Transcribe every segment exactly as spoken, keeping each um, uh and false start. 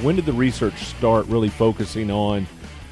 when did the research start really focusing on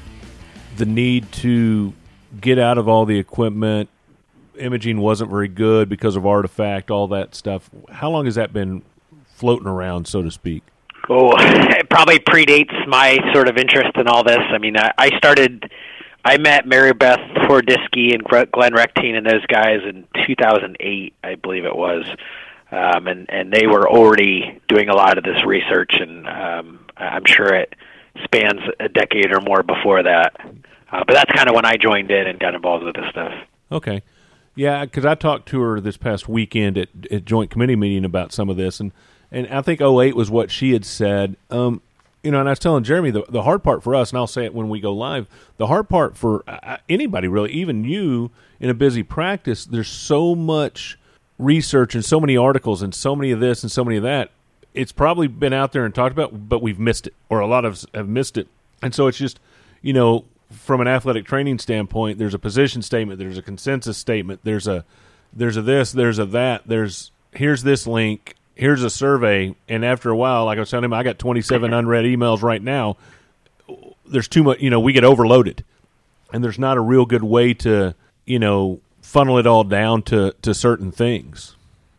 the need to get out of all the equipment? Imaging wasn't very good because of artifact, all that stuff. How long has that been floating around, so to speak? Oh, it probably predates my sort of interest in all this. I mean, I, I started, I met Mary Beth Fordisky and Glenn Rectine and those guys in two thousand eight, I believe it was. Um, and, and they were already doing a lot of this research, and um, I'm sure it spans a decade or more before that. Uh, but that's kind of when I joined in and got involved with this stuff. Okay. Yeah, because I talked to her this past weekend at, at joint committee meeting about some of this, and, and I think oh eight was what she had said. Um, you know, and I was telling Jeremy, the, the hard part for us, and I'll say it when we go live, the hard part for uh, anybody really, even you in a busy practice, there's so much research and so many articles and so many of this and so many of that. It's probably been out there and talked about, but we've missed it, or a lot of us have missed it. And so it's just, you know, from an athletic training standpoint, there's a position statement, there's a consensus statement, there's a there's a this, there's a that, there's here's this link, here's a survey, and after a while, like I was telling him, I got twenty-seven unread emails right now. There's too much, you know, we get overloaded, and there's not a real good way to, you know, funnel it all down to, to certain things.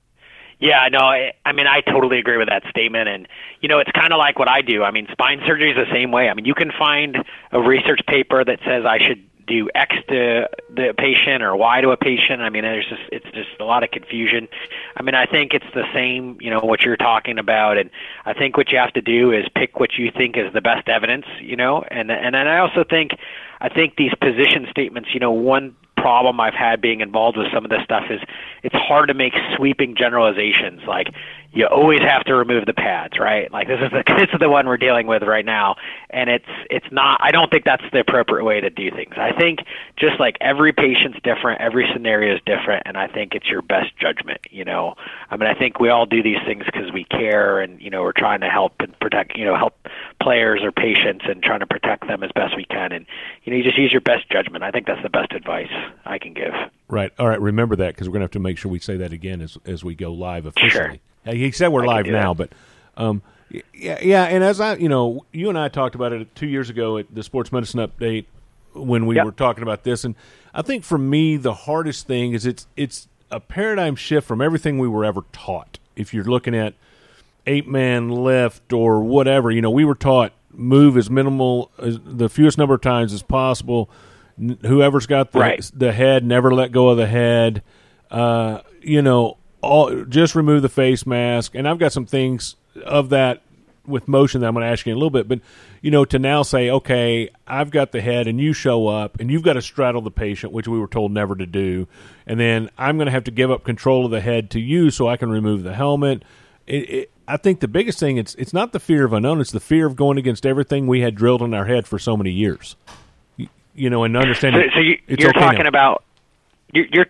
Yeah, no, I, I mean, I totally agree with that statement. And, you know, it's kind of like what I do. I mean, spine surgery is the same way. I mean, you can find a research paper that says I should do X to the patient or Y to a patient. I mean, there's just, it's just a lot of confusion. I mean, I think it's the same, you know, what you're talking about. And I think what you have to do is pick what you think is the best evidence, you know, and, and then I also think, I think these position statements, you know, one problem I've had being involved with some of this stuff is it's hard to make sweeping generalizations. Like, you always have to remove the pads, right? Like, this is the this is the one we're dealing with right now, and it's it's not. I don't think that's the appropriate way to do things. I think just like every patient's different, every scenario is different, and I think it's your best judgment. You know, I mean, I think we all do these things because we care, and you know, we're trying to help and protect, you know, help players or patients, and trying to protect them as best we can. And you know, you just use your best judgment. I think that's the best advice I can give. Right. All right. Remember that, because we're going to have to make sure we say that again as as we go live officially. Sure. He said we're I live now, but um, yeah, yeah. And as I, you know, you and I talked about it two years ago at the Sports Medicine Update when we yep. were talking about this, and I think for me the hardest thing is it's it's a paradigm shift from everything we were ever taught. If you're looking at eight man lift or whatever, you know, we were taught move as minimal as the fewest number of times as possible. N- whoever's got the right. the head, never let go of the head. Uh, you know. All, just remove the face mask, and I've got some things of that with motion that I'm going to ask you in a little bit, but, you know, to now say, okay, I've got the head, and you show up, and you've got to straddle the patient, which we were told never to do, and then I'm going to have to give up control of the head to you so I can remove the helmet. It, it, I think the biggest thing, it's it's not the fear of unknown, it's the fear of going against everything we had drilled in our head for so many years. You, you know, and understanding. So, so you, it's you're okay talking now. about, you're, you're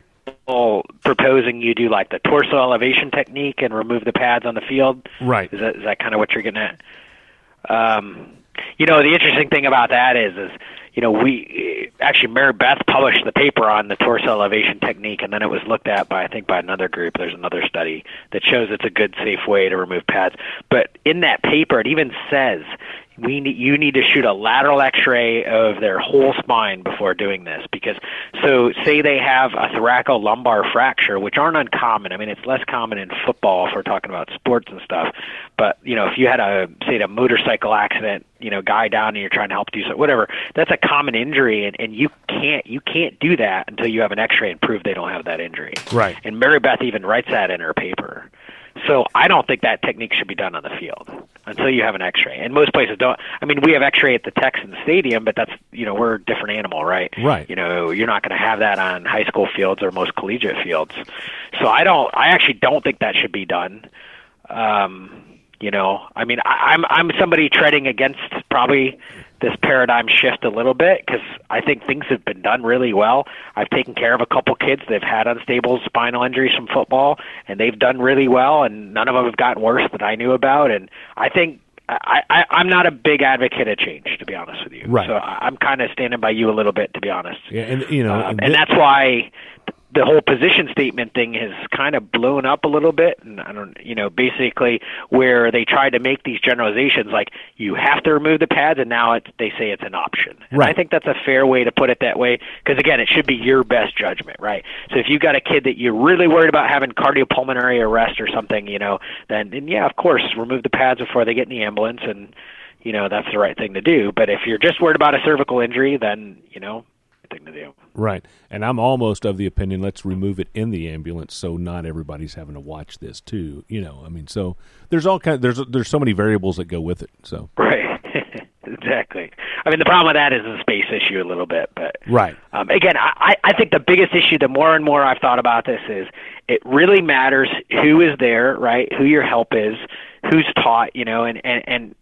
proposing you do like the torso elevation technique and remove the pads on the field, right? Is that is that kind of what you're getting at? Um, you know, the interesting thing about that is, is you know, we actually Mary Beth published the paper on the torso elevation technique, and then it was looked at by I think by another group. There's another study that shows it's a good, safe way to remove pads. But in that paper, it even says we need, you need to shoot a lateral X-ray of their whole spine before doing this, because so say they have a thoracolumbar fracture, which aren't uncommon. I mean, it's less common in football if we're talking about sports and stuff. But you know, if you had a say a motorcycle accident, you know, guy down and you're trying to help do something, whatever, that's a common injury, and, and you can't you can't do that until you have an X-ray and prove they don't have that injury. Right. And Mary Beth even writes that in her paper. So I don't think that technique should be done on the field until you have an X-ray. And most places don't. I mean, we have X-ray at the Texans Stadium, but that's, you know, we're a different animal, right? Right. You know, you're not going to have that on high school fields or most collegiate fields. So I don't. I actually don't think that should be done. Um, you know, I mean, I, I'm I'm somebody treading against probably this paradigm shift a little bit, because I think things have been done really well. I've taken care of a couple kids that have had unstable spinal injuries from football, and they've done really well, and none of them have gotten worse that I knew about. And I think I, I, I'm not a big advocate of change, to be honest with you. Right. So I'm kind of standing by you a little bit, to be honest. Yeah, and you know, um, and, and th- that's why the whole position statement thing has kind of blown up a little bit, and I don't, you know, basically where they try to make these generalizations like you have to remove the pads, and now it's, they say it's an option. And right. I think that's a fair way to put it that way, because again, it should be your best judgment, right? So if you've got a kid that you're really worried about having cardiopulmonary arrest or something, you know, then, then yeah, of course, remove the pads before they get in the ambulance, and you know that's the right thing to do. But if you're just worried about a cervical injury, then you know. Thing to do. Right. And I'm almost of the opinion let's remove it in the ambulance so not everybody's having to watch this too. You know, I mean, so there's all kind of, there's there's so many variables that go with it. So Right. Exactly. I mean, the problem with that is a space issue a little bit, but right. Um, again, I, I think the biggest issue, the more and more I've thought about this, is it really matters who is there, right? Who your help is, who's taught, you know, and and and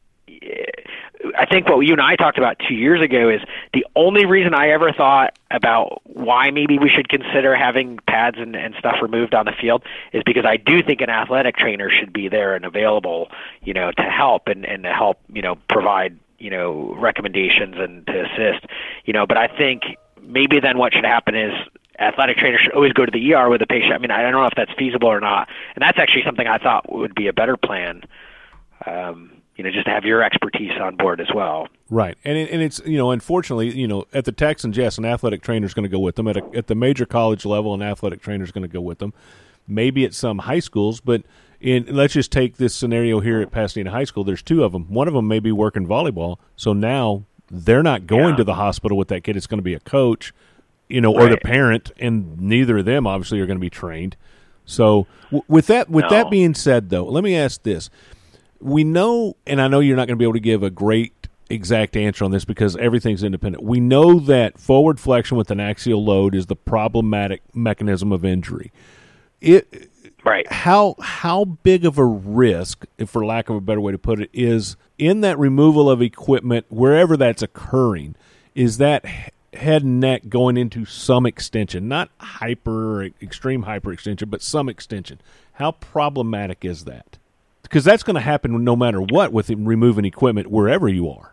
I think what you and I talked about two years ago is the only reason I ever thought about why maybe we should consider having pads and, and stuff removed on the field is because I do think an athletic trainer should be there and available, you know, to help and, and to help, you know, provide, you know, recommendations and to assist, you know, but I think maybe then what should happen is athletic trainers should always go to the E R with the patient. I mean, I don't know if that's feasible or not. And that's actually something I thought would be a better plan. Um, You know, just to have your expertise on board as well. Right, and it, and it's you know, unfortunately, you know, at the Texans, yes, an athletic trainer is going to go with them. At a, at the major college level, an athletic trainer is going to go with them. Maybe at some high schools, but in let's just take this scenario here at Pasadena High School. There's two of them. One of them may be working volleyball, so now they're not going yeah. to the hospital with that kid. It's going to be a coach, you know, right. or the parent, and neither of them obviously are going to be trained. So w- with that, with no. that being said, though, let me ask this. We know, and I know you're not going to be able to give a great exact answer on this because everything's independent. We know that forward flexion with an axial load is the problematic mechanism of injury. It, right. How how big of a risk, if for lack of a better way to put it, is in that removal of equipment, wherever that's occurring, is that head and neck going into some extension, not hyper, extreme hyperextension, but some extension. How problematic is that? Because that's going to happen no matter what with removing equipment wherever you are.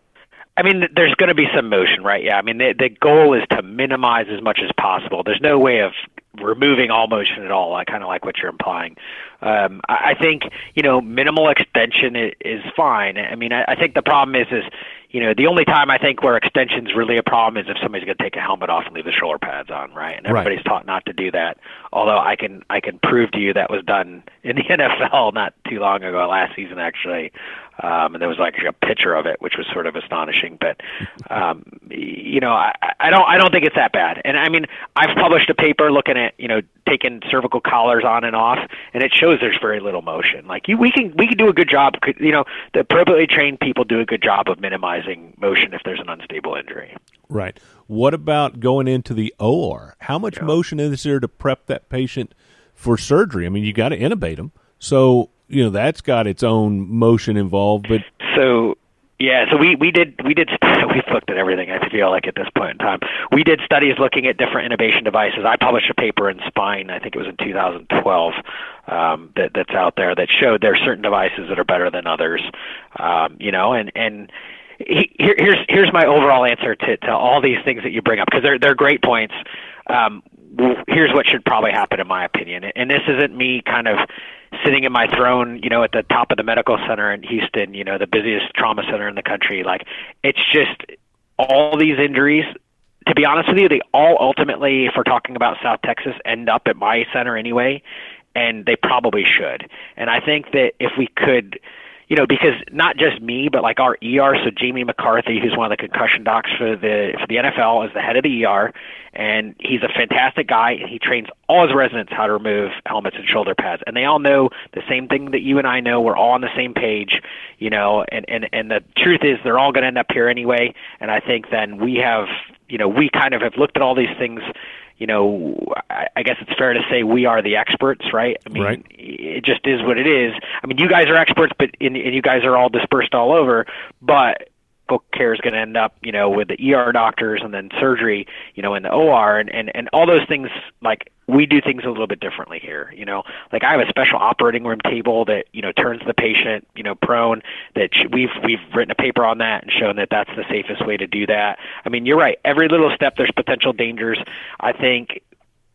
I mean, there's going to be some motion, right? Yeah. I mean, the, the goal is to minimize as much as possible. There's no way of removing all motion at all. I kind of like what you're implying. Um, I, I think, you know, minimal extension is, is fine. I mean, I, I think the problem is, is, you know, the only time I think where extension is really a problem is if somebody's going to take a helmet off and leave the shoulder pads on, right? And everybody's right. taught not to do that. Although I can I can prove to you that was done in the N F L not too long ago, last season actually. Um, and there was like a picture of it, which was sort of astonishing. But um, you know, I, I don't I don't think it's that bad. And I mean, I've published a paper looking at you know taking cervical collars on and off, and it shows there's very little motion. Like you, we can we can do a good job. You know, the appropriately trained people do a good job of minimizing motion if there's an unstable injury. Right. What about going into the O R? How much yeah. motion is there to prep that patient for surgery? I mean, you got to intubate them, so you know that's got its own motion involved. But so. Yeah, so we, we did we did we've looked at everything. I feel like at this point in time, we did studies looking at different intubation devices. I published a paper in Spine, I think it was in two thousand twelve, um, that that's out there that showed there are certain devices that are better than others. Um, you know, and and he, here, here's here's my overall answer to, to all these things that you bring up because they're they're great points. Um, here's what should probably happen in my opinion, and this isn't me kind of sitting in my throne, you know, at the top of the medical center in Houston, you know, the busiest trauma center in the country. Like, it's just all these injuries, to be honest with you, they all ultimately, if we're talking about South Texas, end up at my center anyway, and they probably should. And I think that if we could, you know, because not just me, but like our E R, so Jamie McCarthy, who's one of the concussion docs for the for the N F L, is the head of the E R, and he's a fantastic guy, and he trains all his residents how to remove helmets and shoulder pads. And they all know the same thing that you and I know. We're all on the same page, you know, and, and, and the truth is they're all going to end up here anyway. And I think then we have, you know, we kind of have looked at all these things. You know, I guess it's fair to say we are the experts, right? I mean, right. It just is what it is. I mean, you guys are experts, but and, and you guys are all dispersed all over. But care is going to end up, you know, with the E R doctors and then surgery, you know, in the O R and, and, and all those things. Like, we do things a little bit differently here, you know. Like, I have a special operating room table that, you know, turns the patient, you know, prone. That we've we've written a paper on that and shown that that's the safest way to do that. I mean, you're right. Every little step, there's potential dangers. I think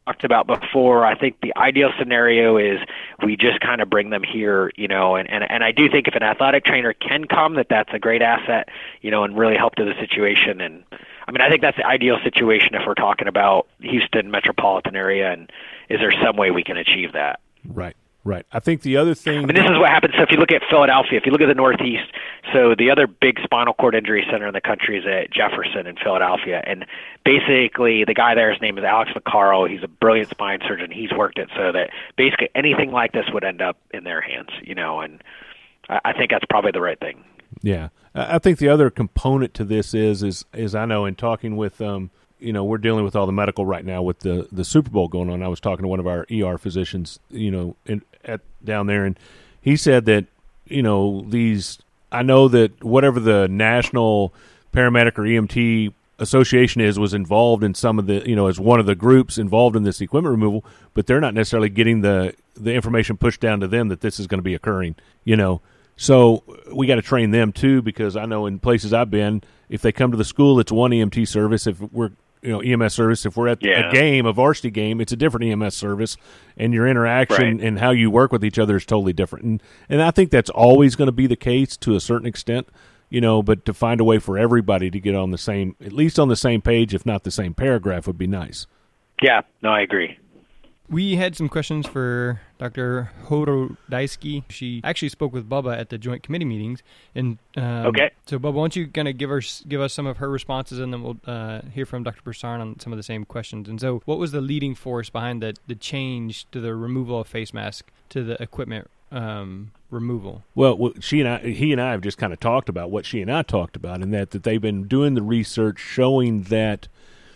talked about before, I think the ideal scenario is we just kind of bring them here, you know, and, and, and I do think if an athletic trainer can come, that that's a great asset, you know, and really help to the situation. And I mean, I think that's the ideal situation if we're talking about Houston metropolitan area, and is there some way we can achieve that? Right. Right. I think the other thing... I mean, this is what happens. So if you look at Philadelphia, if you look at the Northeast, so the other big spinal cord injury center in the country is at Jefferson in Philadelphia. And basically the guy there, his name is Alex McCarl. He's a brilliant spine surgeon. He's worked it so that basically anything like this would end up in their hands, you know, and I think that's probably the right thing. Yeah. I think the other component to this is, is, is I know in talking with... um. You know, we're dealing with all the medical right now with the, the Super Bowl going on. I was talking to one of our E R physicians, you know, in, at down there, and he said that, you know, these, I know that whatever the National Paramedic or E M T Association is was involved in some of the, you know, as one of the groups involved in this equipment removal, but they're not necessarily getting the, the information pushed down to them that this is going to be occurring, you know. So we got to train them too, because I know in places I've been, if they come to the school, it's one E M T service. If we're you know, E M S service. If we're at yeah. a game, a varsity game, it's a different E M S service, and your interaction right. and how you work with each other is totally different. And and I think that's always going to be the case to a certain extent, you know, but to find a way for everybody to get on the same, at least on the same page, if not the same paragraph, would be nice. Yeah, no, I agree. We had some questions for Doctor Horodysky. She actually spoke with Bubba at the joint committee meetings. And um, okay. So, Bubba, why don't you kind of give us give us some of her responses, and then we'll uh, hear from Doctor Broussard on some of the same questions. And so, what was the leading force behind the, the change to the removal of face mask to the equipment um, removal? Well, she and I, he and I have just kind of talked about what she and I talked about, and that, that they've been doing the research showing that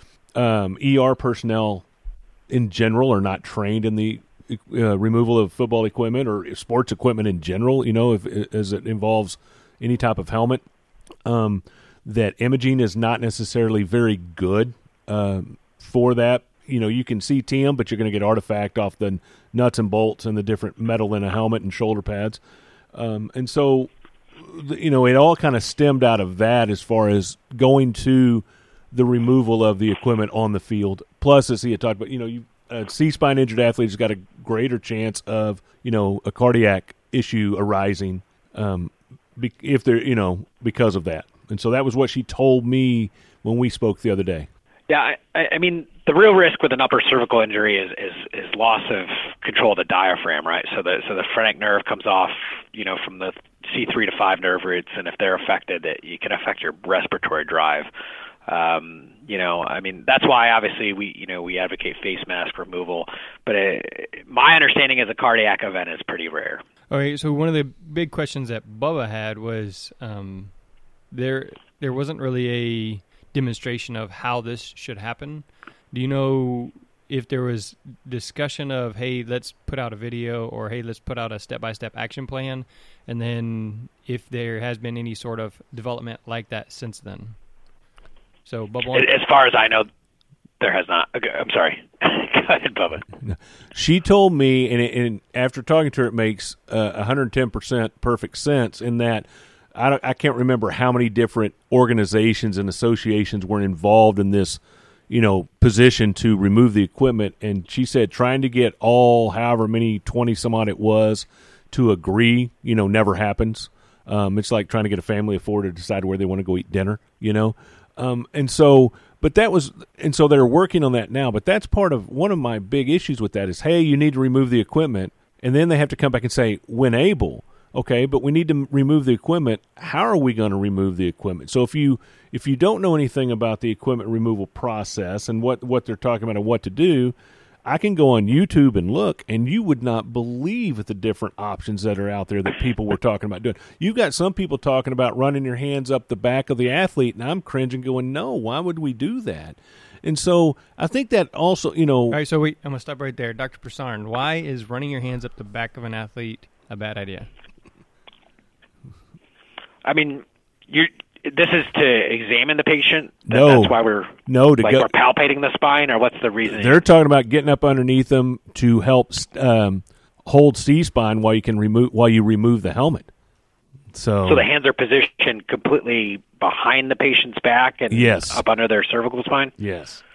um, E R personnel in general are not trained in the uh, removal of football equipment or sports equipment in general, you know, if, as it involves any type of helmet, um, that imaging is not necessarily very good uh, for that. You know, you can see T M, but you're going to get artifact off the nuts and bolts and the different metal in a helmet and shoulder pads. Um, and so, you know, it all kind of stemmed out of that as far as going to the removal of the equipment on the field. Plus, as he had talked about, you know, you, a C-spine injured athlete has got a greater chance of, you know, a cardiac issue arising um, be, if they're, you know, because of that. And so that was what she told me when we spoke the other day. Yeah, I, I mean, the real risk with an upper cervical injury is, is, is loss of control of the diaphragm, right? So the so the phrenic nerve comes off, you know, from the C three to five nerve roots, and if they're affected, it, you can affect your respiratory drive. Um, you know, I mean, that's why obviously we, you know, we advocate face mask removal, but it, my understanding is a cardiac event is pretty rare. All right. So one of the big questions that Bubba had was, um, there, there wasn't really a demonstration of how this should happen. Do you know if there was discussion of, hey, let's put out a video, or, hey, let's put out a step-by-step action plan? And then if there has been any sort of development like that since then? So, Bubba, as far as I know, there has not. Okay, I'm sorry. Go ahead, Bubba. She told me, and, it, and after talking to her, it makes uh, one hundred ten percent perfect sense in that I, don't, I can't remember how many different organizations and associations were involved in this, you know, position to remove the equipment. And she said trying to get all, however many, twenty some odd it was, to agree, you know, never happens. Um, it's like trying to get a family of four to decide where they want to go eat dinner, you know. Um, and so, but that was, and so they're working on that now, but that's part of, one of my big issues with that is, hey, you need to remove the equipment, and then they have to come back and say, when able, okay, but we need to remove the equipment. How are we going to remove the equipment? So if you, if you don't know anything about the equipment removal process and what, what they're talking about and what to do, I can go on YouTube and look, and you would not believe the different options that are out there that people were talking about doing. You've got some people talking about running your hands up the back of the athlete, and I'm cringing going, no, why would we do that? And so I think that also, you know. All right, so wait, I'm going to stop right there. Doctor Broussard, why is running your hands up the back of an athlete a bad idea? I mean, you're. This is to examine the patient? No. That's why we're, no, to like go, we're palpating the spine, or what's the reason? They're talking about getting up underneath them to help um, hold C-spine while you can remove while you remove the helmet. So, so the hands are positioned completely behind the patient's back and yes. up under their cervical spine? Yes.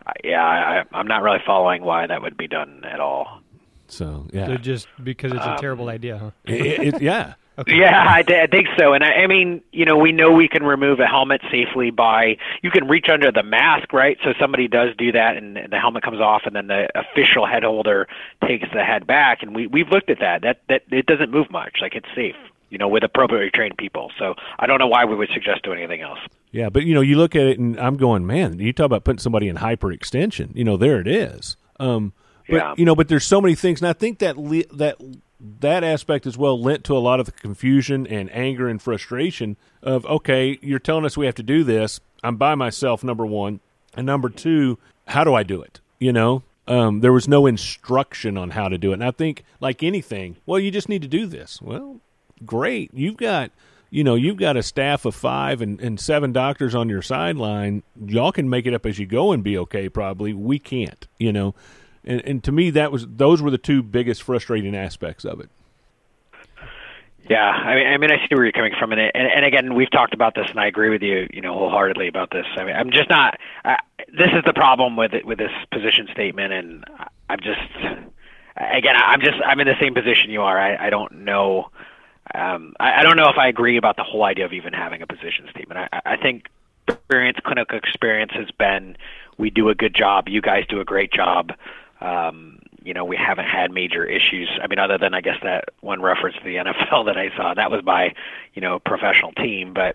Yeah, I, I'm not really following why that would be done at all. So yeah, So just because it's a Um, terrible idea, huh? it, it, yeah. Okay. Yeah, I, I think so. And I, I mean, you know, we know we can remove a helmet safely by, you can reach under the mask, right? So somebody does do that and the helmet comes off and then the official head holder takes the head back. And we, we've looked at that. That, that it doesn't move much. Like, it's safe, you know, with appropriately trained people. So I don't know why we would suggest doing anything else. Yeah, but, you know, you look at it and I'm going, man, you talk about putting somebody in hyperextension. You know, there it is. Um, but, Yeah. you know, but there's so many things. And I think that le- that that aspect as well lent to a lot of the confusion and anger and frustration of, okay, you're telling us we have to do this. I'm by myself, number one. And number two, how do I do it? You know, um, there was no instruction on how to do it. And I think, like anything, well, you just need to do this. Well, great. You've got, you know, you've got a staff of five and, and seven doctors on your sideline. Y'all can make it up as you go and be okay, probably. We can't, you know. And, and to me, that was those were the two biggest frustrating aspects of it. Yeah, I mean, I mean, I see where you're coming from, and, and and again, we've talked about this, and I agree with you, you know, wholeheartedly about this. I mean, I'm just not. Uh, this is the problem with it, with this position statement, and I'm just, again, I'm just, I'm in the same position you are. I, I don't know, um, I, I don't know if I agree about the whole idea of even having a position statement. I, I think experience, clinical experience has been, we do a good job, you guys do a great job. Um, you know, we haven't had major issues. I mean, other than, I guess, that one reference to the N F L that I saw, that was by, you know, a professional team. But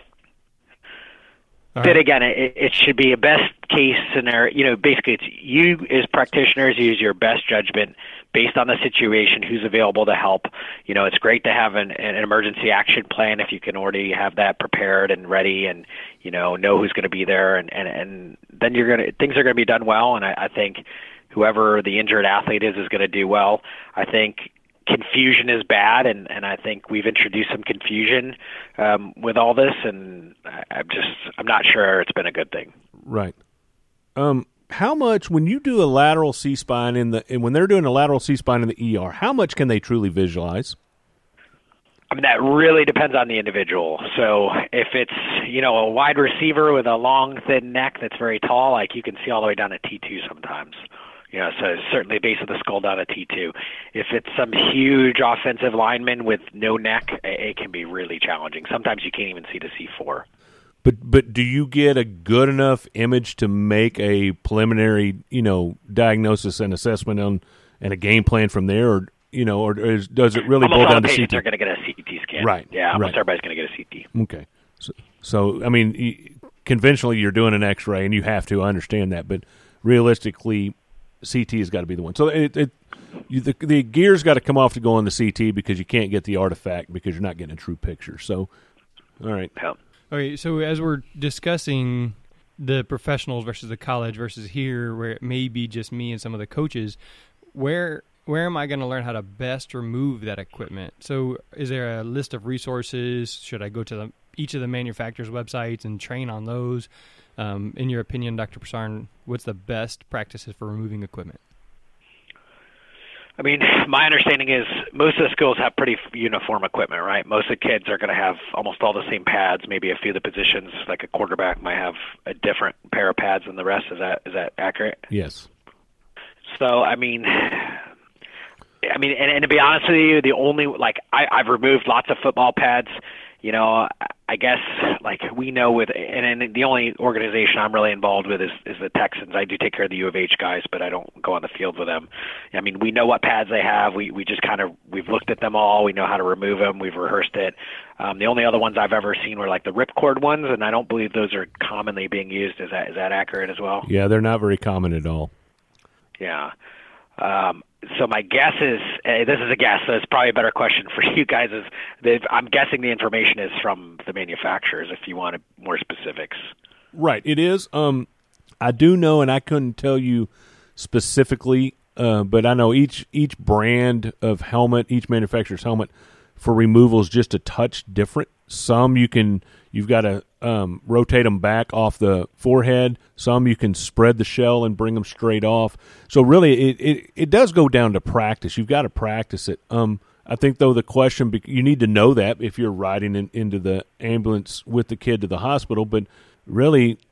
All But right. again, it, it should be a best case scenario. You know, basically, it's you as practitioners use your best judgment based on the situation, who's available to help. You know, it's great to have an, an emergency action plan if you can already have that prepared and ready, and you know know who's going to be there, and, and and then you're gonna things are going to be done well. And I, I think whoever the injured athlete is is going to do well. I think confusion is bad, and, and I think we've introduced some confusion um, with all this, and I, I'm just I'm not sure it's been a good thing. Right. Um, how much when you do a lateral C-spine in the and when they're doing a lateral C-spine in the E R, how much can they truly visualize? I mean, that really depends on the individual. So if it's, you know, a wide receiver with a long, thin neck that's very tall, like you can see all the way down to T two sometimes. You know, so certainly base of the skull down to T two. If it's some huge offensive lineman with no neck, it can be really challenging. Sometimes you can't even see to C four. But but do you get a good enough image to make a preliminary, you know, diagnosis and assessment on and a game plan from there, or you know, or is, does it really almost boil all down the to C patients T? are going to get a C T scan. Right, Yeah, almost right. everybody's going to get a C T. Okay. So, so I mean, y- conventionally you're doing an X-ray, and you have to I understand that, but realistically, C T has got to be the one. So it, it you, the, the gear's got to come off to go on the C T because you can't get the artifact because you're not getting a true picture. So, all right. Yeah. Okay, so as we're discussing the professionals versus the college versus here, where it may be just me and some of the coaches, where where am I going to learn how to best remove that equipment? So is there a list of resources? Should I go to the, each of the manufacturers' websites and train on those? Um, in your opinion, Doctor Persarn, what's the best practices for removing equipment? I mean, my understanding is most of the schools have pretty uniform equipment, right? Most of the kids are going to have almost all the same pads. Maybe a few of the positions, like a quarterback, might have a different pair of pads than the rest. Is that is that accurate? Yes. So, I mean, I mean, and, and to be honest with you, the only like I, I've removed lots of football pads. You know, I guess like we know with, and, and the only organization I'm really involved with is, is the Texans. I do take care of the U of H guys, but I don't go on the field with them. I mean, we know what pads they have. We we just kind of we've looked at them all. We know how to remove them. We've rehearsed it. Um, the only other ones I've ever seen were like the ripcord ones, and I don't believe those are commonly being used. Is that is that accurate as well? Yeah, they're not very common at all. Yeah. Um, so my guess is, uh, this is a guess, so it's probably a better question for you guys, is that I'm guessing the information is from the manufacturers if you wanted more specifics. Right, it is. Um, I do know, and I couldn't tell you specifically, uh, but I know each each brand of helmet, each manufacturer's helmet for removal is just a touch different. Some you can, you've got to um, rotate them back off the forehead. Some you can spread the shell and bring them straight off. So really, it, it, it does go down to practice. You've got to practice it. Um, I think, though, the question, you need to know that if you're riding in, into the ambulance with the kid to the hospital. But really,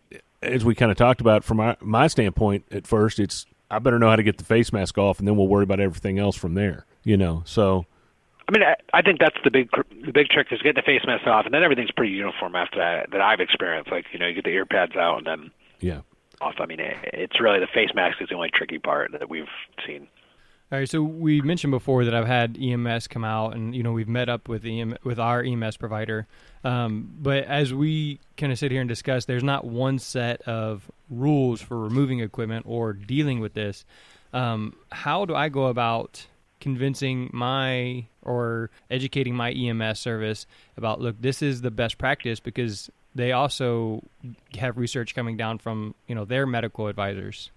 as we kind of talked about from my, my standpoint at first, it's I better know how to get the face mask off, and then we'll worry about everything else from there. You know, so. I mean, I, I think that's the big the big trick is get the face mask off, and then everything's pretty uniform after that that I've experienced. Like, you know, you get the ear pads out and then yeah, off. I mean, it, it's really the face mask is the only tricky part that we've seen. All right, so we mentioned before that I've had E M S come out, and you know we've met up with E M, with our E M S provider. Um, but as we kind of sit here and discuss, there's not one set of rules for removing equipment or dealing with this. Um, how do I go about convincing my or educating my E M S service about, look, this is the best practice, because they also have research coming down from, you know, their medical advisors?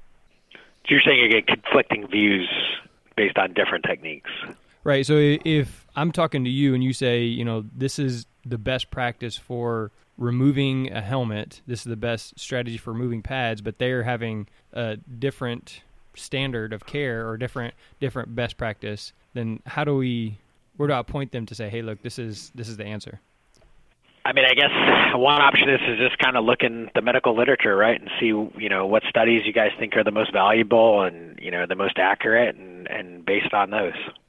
So you're saying you get conflicting views based on different techniques. Right. So if I'm talking to you and you say, you know, this is the best practice for removing a helmet, this is the best strategy for removing pads, but they're having a different standard of care or different different best practice, then how do we where do I point them to say, hey, look, this is this is the answer? I mean, I guess one option is to just kind of look in the medical literature, right, and see, you know, what studies you guys think are the most valuable and, you know, the most accurate, and, and based on those.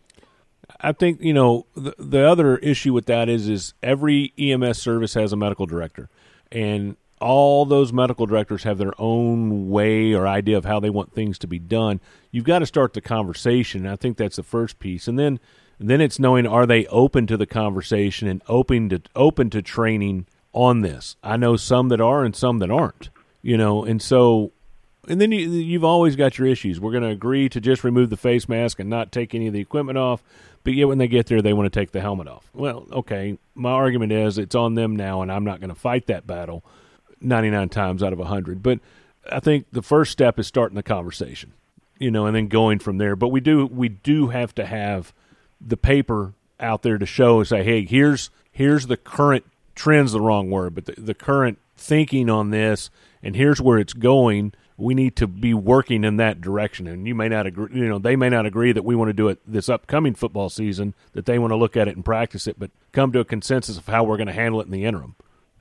I think, you know, the, the other issue with that is is every E M S service has a medical director, and all those medical directors have their own way or idea of how they want things to be done. You've got to start the conversation. I think that's the first piece. And then then it's knowing, are they open to the conversation and open to open to training on this? I know some that are and some that aren't, you know, and so and then you, you've always got your issues. We're going to agree to just remove the face mask and not take any of the equipment off, but yet when they get there, they want to take the helmet off. Well, okay, my argument is it's on them now, and I'm not going to fight that battle ninety-nine times out of one hundred. But I think the first step is starting the conversation, you know, and then going from there. But we do we do have to have the paper out there to show and say, hey, here's here's the current trend's the wrong word, but the, the current thinking on this, and here's where it's going. We need to be working in that direction. And you may not agree, you know, they may not agree that we want to do it this upcoming football season, that they want to look at it and practice it, but come to a consensus of how we're going to handle it in the interim.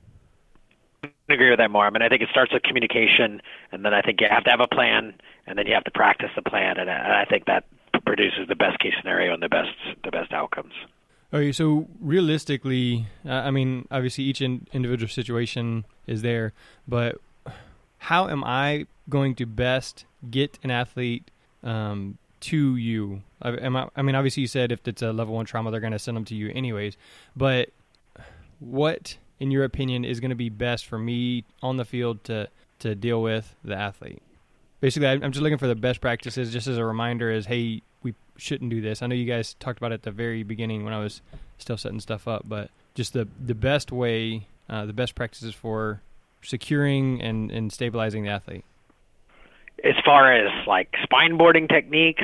I agree with that more. I mean, I think it starts with communication, and then I think you have to have a plan, and then you have to practice the plan, and I think that produces the best case scenario and the best the best outcomes. Okay, so realistically, uh, I mean, obviously each in, individual situation is there, but how am I going to best get an athlete um, to you? I, am I, I mean, obviously you said if it's a level one trauma, they're going to send them to you anyways, but what, in your opinion, is going to be best for me on the field to, to deal with the athlete? Basically, I'm just looking for the best practices, just as a reminder is, hey, we shouldn't do this. I know you guys talked about it at the very beginning when I was still setting stuff up, but just the, the best way, uh, the best practices for securing and, and stabilizing the athlete. As far as like spine boarding techniques,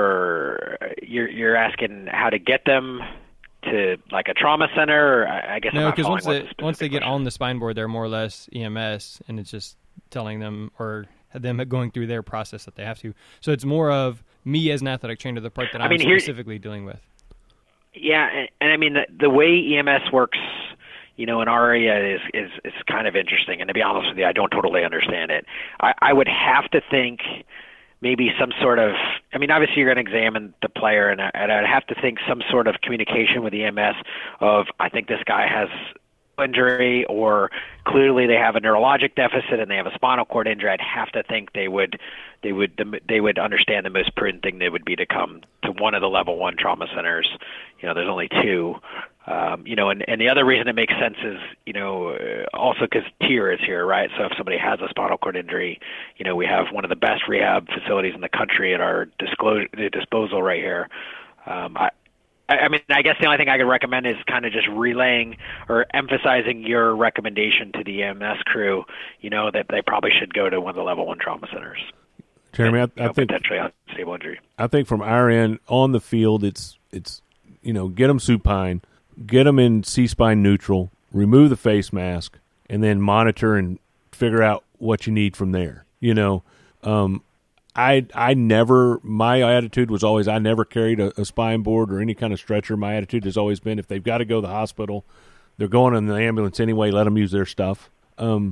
or you're you're asking how to get them to like a trauma center, or I guess no, because once they once they get on the spine board, they're more or less E M S, and it's just telling them or them going through their process that they have to. So it's more of me as an athletic trainer, the part that I'm I mean, specifically dealing with. Yeah, and, and I mean the the way E M S works, you know, in our area is, is, is kind of interesting. And to be honest with you, I don't totally understand it. I, I would have to think maybe some sort of, I mean, obviously you're going to examine the player, and, I, and I'd have to think some sort of communication with E M S of, I think this guy has injury, or clearly they have a neurologic deficit and they have a spinal cord injury. I'd have to think they would they would they would understand the most prudent thing that would be to come to one of the level one trauma centers. You know, there's only two. Um, you know, and, and the other reason it makes sense is, you know, also because T I R is here, right? So if somebody has a spinal cord injury, you know, we have one of the best rehab facilities in the country at our disclosure, disposal right here. Um, I, I mean, I guess the only thing I could recommend is kind of just relaying or emphasizing your recommendation to the E M S crew, you know, that they probably should go to one of the level one trauma centers. Jeremy, and, I, I know, think potentially unstable injury. I think from our end on the field, it's it's you know, get them supine, get them in C-spine neutral, remove the face mask, and then monitor and figure out what you need from there. You know, um, I I never, my attitude was always I never carried a, a spine board or any kind of stretcher. My attitude has always been if they've got to go to the hospital, they're going in the ambulance anyway, let them use their stuff. Um,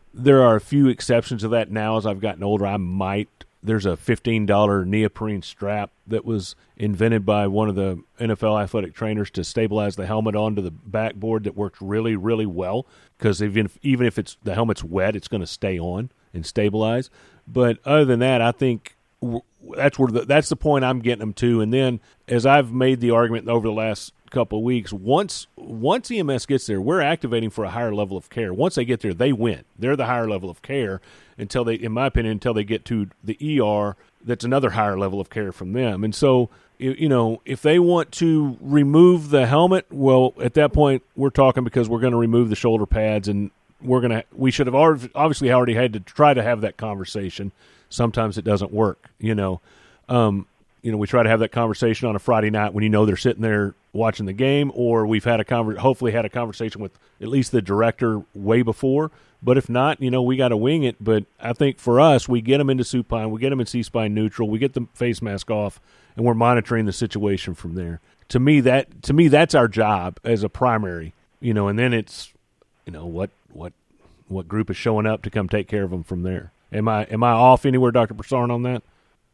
there are a few exceptions to that now as I've gotten older. I might. There's a fifteen dollars neoprene strap that was invented by one of the N F L athletic trainers to stabilize the helmet onto the backboard that works really, really well because even if, even if it's the helmet's wet, it's going to stay on and stabilize. But other than that, I think that's where the, that's the point I'm getting them to. And then as I've made the argument over the last couple of weeks, once once E M S gets there, we're activating for a higher level of care. Once they get there, they win. They're the higher level of care until they, in my opinion, until they get to the E R. That's another higher level of care from them. And so, you know, if they want to remove the helmet, well, at that point, we're talking because we're going to remove the shoulder pads, and we're going to. We should have obviously already had to try to have that conversation. Sometimes it doesn't work, you know. Um, you know, we try to have that conversation on a Friday night when you know they're sitting there watching the game, or we've had a conver- hopefully had a conversation with at least the director way before. But if not, you know, we got to wing it. But I think for us, we get them into supine, we get them in C-spine neutral, we get the face mask off, and we're monitoring the situation from there. To me, that to me that's our job as a primary, you know. And then it's, you know, what what what group is showing up to come take care of them from there. Am I am I off anywhere, Doctor Broussard, on that?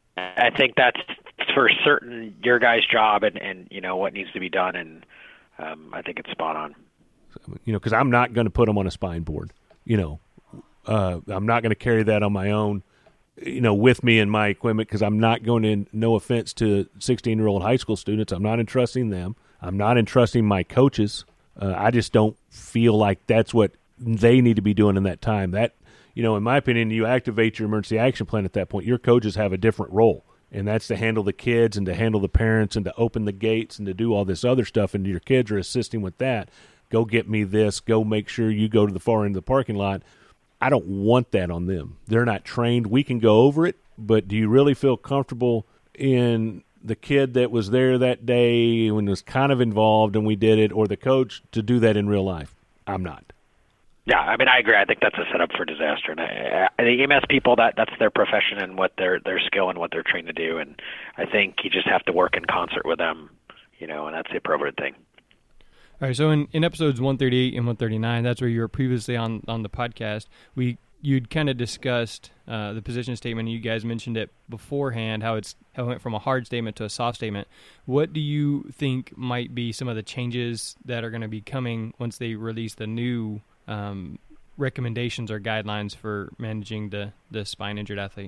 I think that's for certain your guys' job and, and you know what needs to be done, and um, I think it's spot on. You know, because I'm not going to put them on a spine board. You know, uh, I'm not going to carry that on my own, you know, with me in my equipment because I'm not going to, no offense to sixteen-year-old high school students, I'm not entrusting them. I'm not entrusting my coaches. Uh, I just don't feel like that's what they need to be doing in that time. That, you know, in my opinion, you activate your emergency action plan at that point. Your coaches have a different role, and that's to handle the kids and to handle the parents and to open the gates and to do all this other stuff, and your kids are assisting with that. Go get me this. Go make sure you go to the far end of the parking lot. I don't want that on them. They're not trained. We can go over it, but do you really feel comfortable in the kid that was there that day when was kind of involved and we did it, or the coach to do that in real life? I'm not. Yeah, I mean, I agree. I think that's a setup for disaster. And I, I, the E M S people, that that's their profession and what their their skill and what they're trained to do. And I think you just have to work in concert with them, you know, and that's the appropriate thing. All right, so in, in episodes one thirty-eight and one thirty-nine, that's where you were previously on, on the podcast, we you'd kind of discussed uh, the position statement. You guys mentioned it beforehand, how it's how it went from a hard statement to a soft statement. What do you think might be some of the changes that are going to be coming once they release the new um, recommendations or guidelines for managing the, the spine-injured athlete?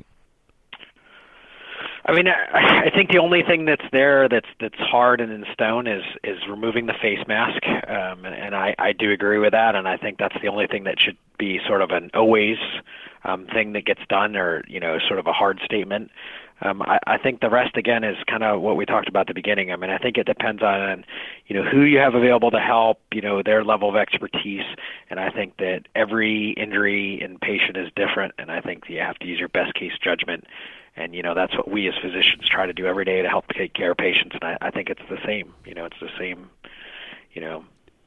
I mean, I, I think the only thing that's there that's that's hard and in stone is is removing the face mask, um, and, and I, I do agree with that, and I think that's the only thing that should be sort of an always um, thing that gets done, or you know, sort of a hard statement. Um, I, I think the rest again is kind of what we talked about at the beginning. I mean, I think it depends on you know who you have available to help, you know, their level of expertise, and I think that every injury and patient is different, and I think you have to use your best case judgment. And, you know, that's what we as physicians try to do every day to help take care of patients. And I, I think it's the same. You know, it's the same, you know.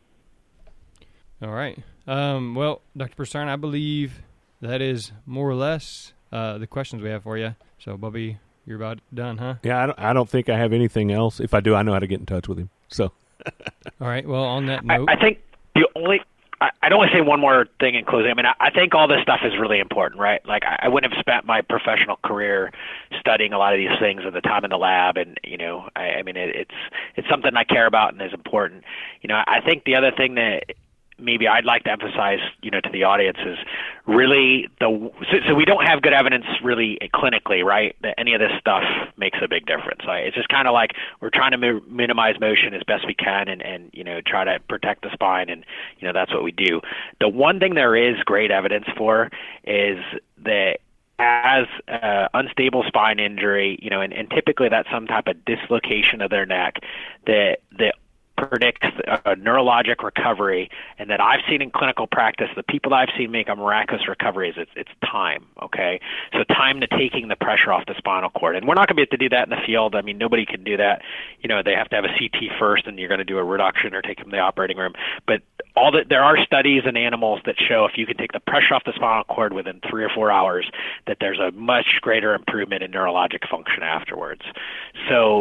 All right. Um, well, Doctor Broussard, I believe that is more or less uh, the questions we have for you. So, Bubby, you're about done, huh? Yeah, I don't, I don't think I have anything else. If I do, I know how to get in touch with him. So. All right. Well, on that note. I, I think the only... I don't want to say one more thing in closing. I mean, I think all this stuff is really important, right? Like, I wouldn't have spent my professional career studying a lot of these things at the time in the lab, and you know, I, I mean, it, it's it's something I care about and is important. You know, I think the other thing that maybe I'd like to emphasize, you know, to the audience is really the so, so we don't have good evidence really clinically, right? That any of this stuff makes a big difference. Right? It's just kind of like we're trying to mi- minimize motion as best we can, and and you know try to protect the spine, and you know that's what we do. The one thing there is great evidence for is that as uh, unstable spine injury, you know, and, and typically that's some type of dislocation of their neck, that that predicts a neurologic recovery, and that I've seen in clinical practice, the people that I've seen make a miraculous recovery is it's, it's time, okay? So time to taking the pressure off the spinal cord. And we're not going to be able to do that in the field. I mean, nobody can do that. You know, they have to have a C T first, and you're going to do a reduction or take them to the operating room. But all that there are studies in animals that show if you can take the pressure off the spinal cord within three or four hours, that there's a much greater improvement in neurologic function afterwards. So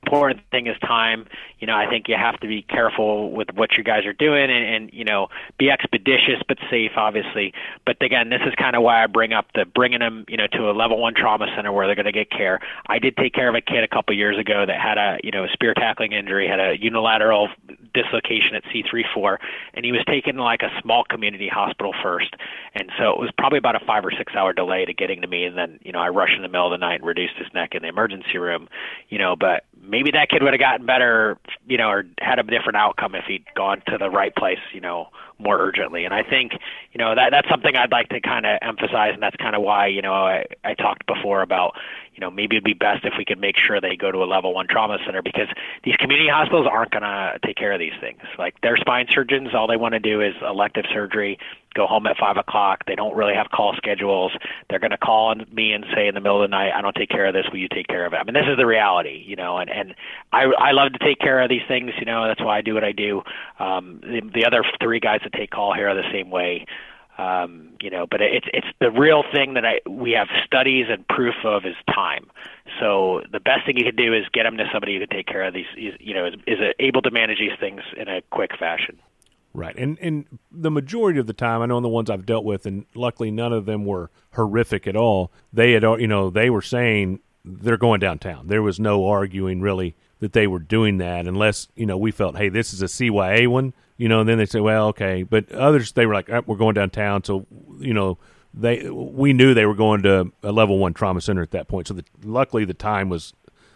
important thing is time. You know, I think you have to be careful with what you guys are doing and, and you know, be expeditious but safe, obviously. But again, this is kind of why I bring up the bringing them, you know, to a level one trauma center where they're going to get care. I did take care of a kid a couple years ago that had a, you know, a spear tackling injury, had a unilateral dislocation at C three four, and he was taken to like a small community hospital first. And so it was probably about a five or six hour delay to getting to me. And then, you know, I rushed in the middle of the night and reduced his neck in the emergency room, you know, but maybe that kid would have gotten better, you know, or had a different outcome if he'd gone to the right place, you know, more urgently. And I think, you know, that that's something I'd like to kind of emphasize, and that's kind of why, you know, I, I talked before about, you know, maybe it'd be best if we could make sure they go to a level one trauma center, because these community hospitals aren't going to take care of these things. Like, their spine surgeons, all they want to do is elective surgery, go home at five o'clock. They don't really have call schedules. They're going to call on me and say in the middle of the night, I don't take care of this. Will you take care of it? I mean, this is the reality, you know, and, and I, I love to take care of these things, you know, that's why I do what I do. Um, the, the other three guys that take call here are the same way. Um, you know, but it's it's the real thing that I we have studies and proof of is time. So the best thing you can do is get them to somebody who can take care of these, you know, is, is able to manage these things in a quick fashion. Right, and and the majority of the time, I know in the ones I've dealt with, and luckily none of them were horrific at all. They had, you know, they were saying they're going downtown. There was no arguing really that they were doing that, unless, you know, we felt, hey, this is a C Y A one. You know, and then they say, well, okay. But others, they were like, oh, we're going downtown. So, you know, they we knew they were going to a level one trauma center at that point. So the, luckily the time was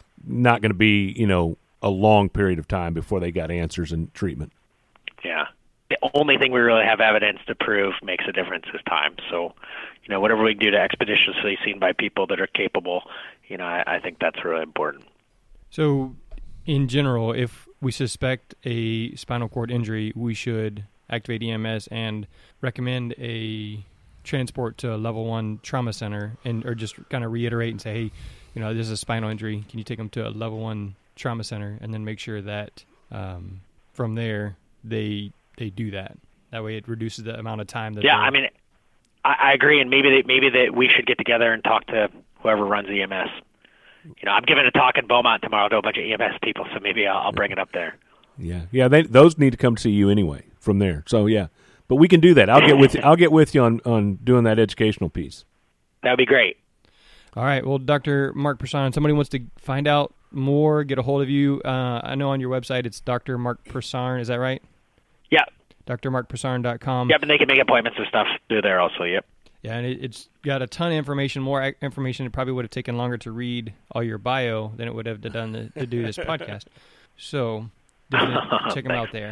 not going to be, you know, a long period of time before they got answers and treatment. Yeah. The only thing we really have evidence to prove makes a difference is time. So, you know, whatever we can do to expeditiously seen by people that are capable, you know, I, I think that's really important. So, in general, if we suspect a spinal cord injury, we should activate E M S and recommend a transport to a level one trauma center, and or just kind of reiterate and say, hey, you know, this is a spinal injury. Can you take them to a level one trauma center, and then make sure that um, from there they they do that. That way, it reduces the amount of time that. Yeah, I mean, I, I agree, and maybe that maybe that we should get together and talk to whoever runs E M S. You know, I'm giving a talk in Beaumont tomorrow to a bunch of E M S people, so maybe I'll, I'll bring it up there. Yeah, yeah, they, those need to come to see you anyway from there. So yeah, but we can do that. I'll get with you, I'll get with you on, on doing that educational piece. That would be great. All right. Well, Doctor Mark Persson, somebody wants to find out more, get a hold of you. Uh, I know on your website it's Doctor Mark Persson. Is that right? Yeah. D R mark persson dot com. Yep, and they can make appointments and stuff through there also. Yep. Yeah, and it, it's got a ton of information, more information. It probably would have taken longer to read all your bio than it would have done to, to do this podcast. So definitely check them out there.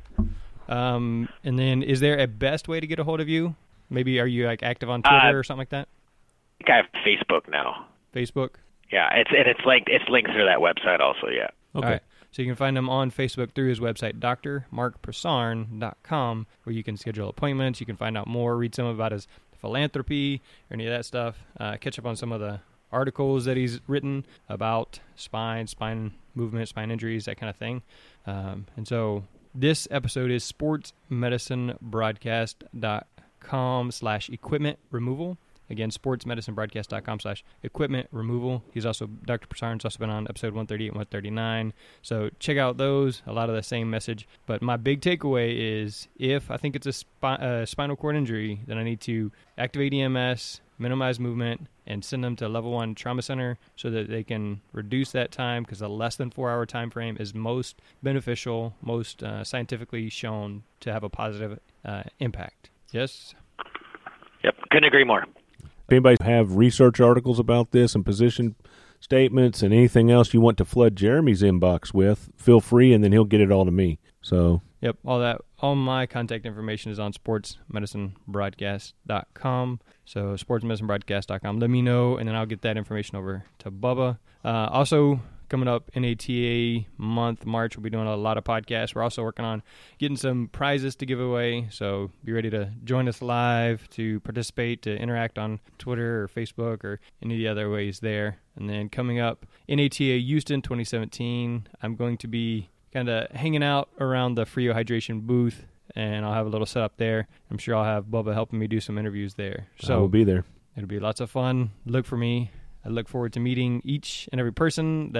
Um, and then, is there a best way to get a hold of you? Maybe are you like active on Twitter uh, or something like that? I think I have Facebook now. Facebook? Yeah, it's and it's linked. It's linked through that website also. Yeah. Okay. All right. So you can find him on Facebook through his website, D R mark persson dot com, where you can schedule appointments. You can find out more, read some about his philanthropy, or any of that stuff. Uh, catch up on some of the articles that he's written about spine, spine movement, spine injuries, that kind of thing. Um, and so this episode is sports medicine broadcast dot com slash equipment removal. Again, sports medicine broadcast dot com slash equipment removal. He's also, Doctor Person's also been on episode one thirty-eight and one thirty-nine. So check out those, a lot of the same message. But my big takeaway is, if I think it's a spi- uh, spinal cord injury, then I need to activate E M S, minimize movement, and send them to a level one trauma center so that they can reduce that time, because a less than four hour time frame is most beneficial, most uh, scientifically shown to have a positive uh, impact. Yes? Yep, couldn't agree more. If anybody have research articles about this and position statements and anything else you want to flood Jeremy's inbox with, feel free, and then he'll get it all to me. So, yep, all that, all my contact information is on sports medicine broadcast dot com. So sports medicine broadcast dot com. Let me know, and then I'll get that information over to Bubba. Uh, also, coming up, N A T A month, March, we'll be doing a lot of podcasts. We're also working on getting some prizes to give away, so be ready to join us live, to participate, to interact on Twitter or Facebook or any of the other ways there. And then coming up, N A T A Houston twenty seventeen, I'm going to be kind of hanging out around the Frio Hydration booth, and I'll have a little setup there. I'm sure I'll have Bubba helping me do some interviews there. So I will be there. It'll be lots of fun. Look for me. I look forward to meeting each and every person that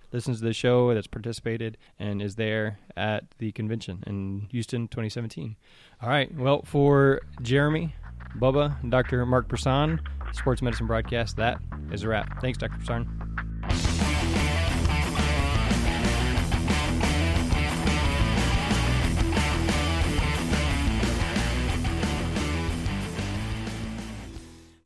listens to the show, that's participated, and is there at the convention in Houston twenty seventeen. All right. Well, for Jeremy, Bubba, and Doctor Mark Persan, Sports Medicine Broadcast, that is a wrap. Thanks, Doctor Persan.